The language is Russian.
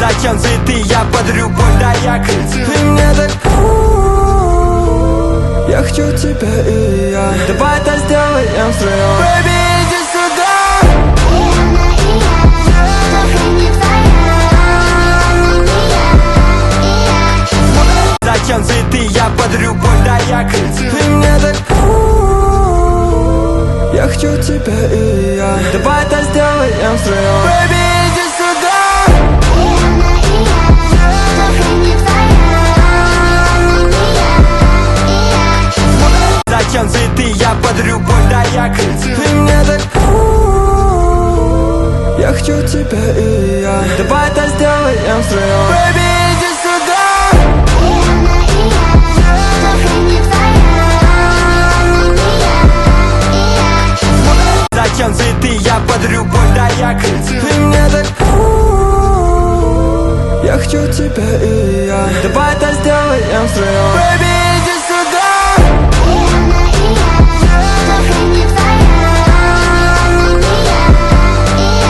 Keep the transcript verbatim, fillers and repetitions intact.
Зачем цветы, я подарю боль, да я крыцу. Ты мне так... Я хочу тебя и я. Давай это сделаем втроем. Baby, иди сюда. Зачем цветы, я подарю боль, да я крыцу. Ты мне так... Я хочу тебя и я. Давай это сделаем втроем. Baby, иди сюда. Зачем цветы, я подарю боль, да я крыцу. Ты мне так... Я хочу тебя и я. Давай это сделаем втроем. Baby, иди сюда. Зачем цветы, я подарю боль, да я крыцу. Ты мне так... Я хочу тебя и я. Давай это сделаем втроем.